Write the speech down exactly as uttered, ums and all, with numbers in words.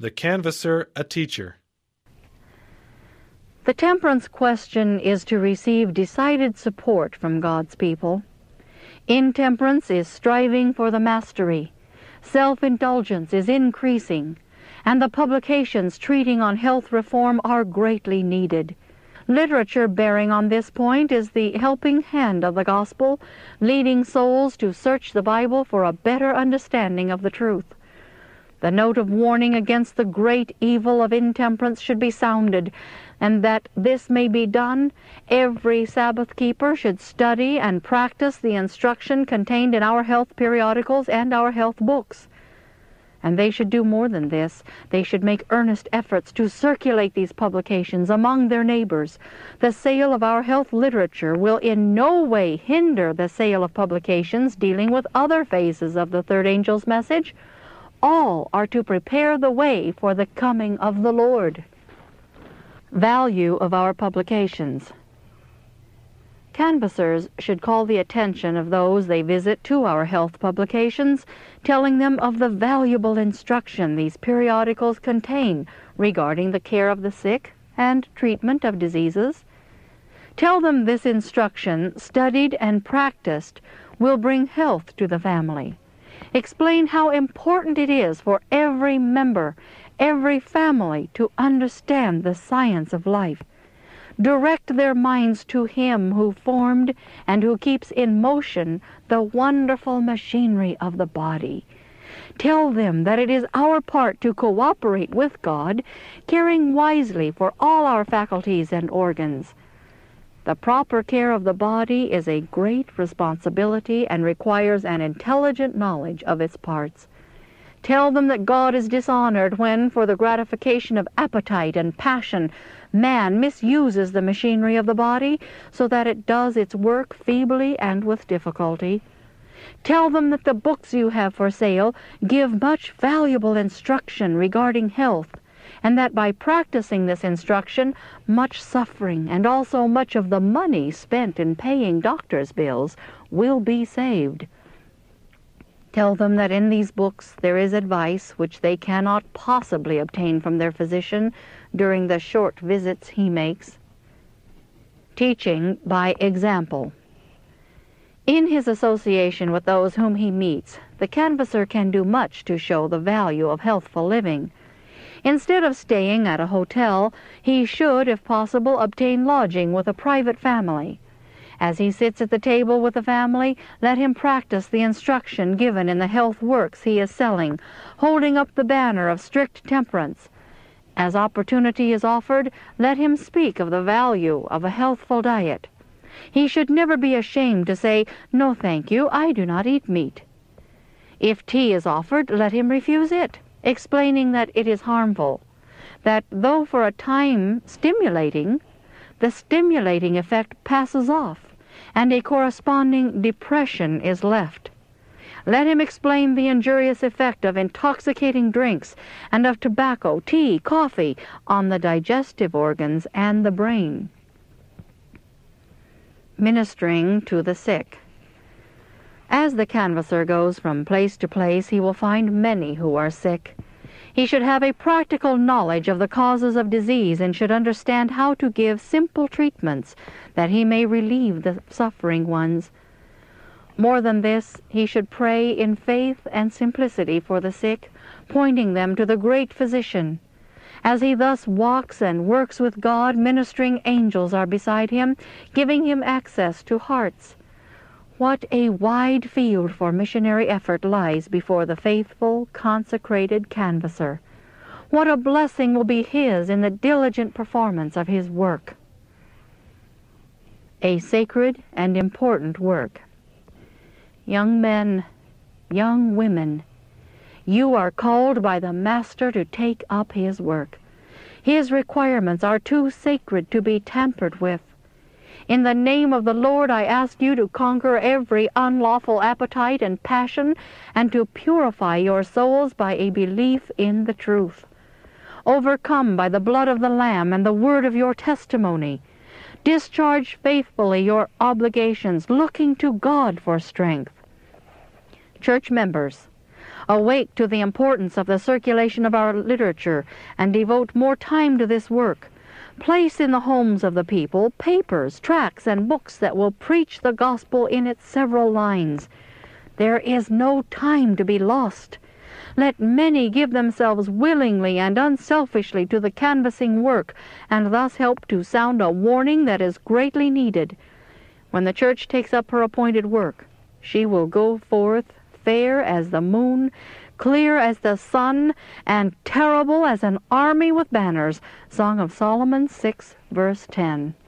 The Canvasser a Teacher. The temperance question is to receive decided support from God's people. Intemperance is striving for the mastery. Self-indulgence is increasing, and the publications treating on health reform are greatly needed. Literature bearing on this point is the helping hand of the gospel, leading souls to search the Bible for a better understanding of the truth. The note of warning against the great evil of intemperance should be sounded, and that this may be done, every Sabbath keeper should study and practice the instruction contained in our health periodicals and our health books. And they should do more than this. They should make earnest efforts to circulate these publications among their neighbors. The sale of our health literature will in no way hinder the sale of publications dealing with other phases of the third angel's message. All are to prepare the way for the coming of the Lord. Value of our publications. Canvassers should call the attention of those they visit to our health publications, telling them of the valuable instruction these periodicals contain regarding the care of the sick and treatment of diseases. Tell them this instruction, studied and practiced, will bring health to the family. Explain how important it is for every member, every family, to understand the science of life. Direct their minds to Him who formed and who keeps in motion the wonderful machinery of the body. Tell them that it is our part to cooperate with God, caring wisely for all our faculties and organs. The proper care of the body is a great responsibility and requires an intelligent knowledge of its parts. Tell them that God is dishonored when, for the gratification of appetite and passion, man misuses the machinery of the body so that it does its work feebly and with difficulty. Tell them that the books you have for sale give much valuable instruction regarding health, and that by practicing this instruction, much suffering and also much of the money spent in paying doctors' bills will be saved. Tell them that in these books there is advice which they cannot possibly obtain from their physician during the short visits he makes. Teaching by example. In his association with those whom he meets, the canvasser can do much to show the value of healthful living. Instead of staying at a hotel, he should, if possible, obtain lodging with a private family. As he sits at the table with the family, let him practice the instruction given in the health works he is selling, holding up the banner of strict temperance. As opportunity is offered, let him speak of the value of a healthful diet. He should never be ashamed to say, "No, thank you, I do not eat meat." If tea is offered, let him refuse it, explaining that it is harmful, that though for a time stimulating, the stimulating effect passes off, and a corresponding depression is left. Let him explain the injurious effect of intoxicating drinks and of tobacco, tea, coffee on the digestive organs and the brain. Ministering to the sick. As the canvasser goes from place to place, he will find many who are sick. He should have a practical knowledge of the causes of disease and should understand how to give simple treatments that he may relieve the suffering ones. More than this, he should pray in faith and simplicity for the sick, pointing them to the great physician. As he thus walks and works with God, ministering angels are beside him, giving him access to hearts. What a wide field for missionary effort lies before the faithful, consecrated canvasser. What a blessing will be his in the diligent performance of his work. A sacred and important work. Young men, young women, you are called by the Master to take up his work. His requirements are too sacred to be tampered with. In the name of the Lord, I ask you to conquer every unlawful appetite and passion, and to purify your souls by a belief in the truth. Overcome by the blood of the Lamb and the word of your testimony, discharge faithfully your obligations, looking to God for strength. Church members, Awake to the importance of the circulation of our literature and devote more time to this work. Place in the homes of the people papers, tracts, and books that will preach the gospel in its several lines. There is no time to be lost. Let many give themselves willingly and unselfishly to the canvassing work, and thus help to sound a warning that is greatly needed. When the Church takes up her appointed work, she will go forth fair as the moon, clear as the sun, and terrible as an army with banners. Song of Solomon six, verse ten.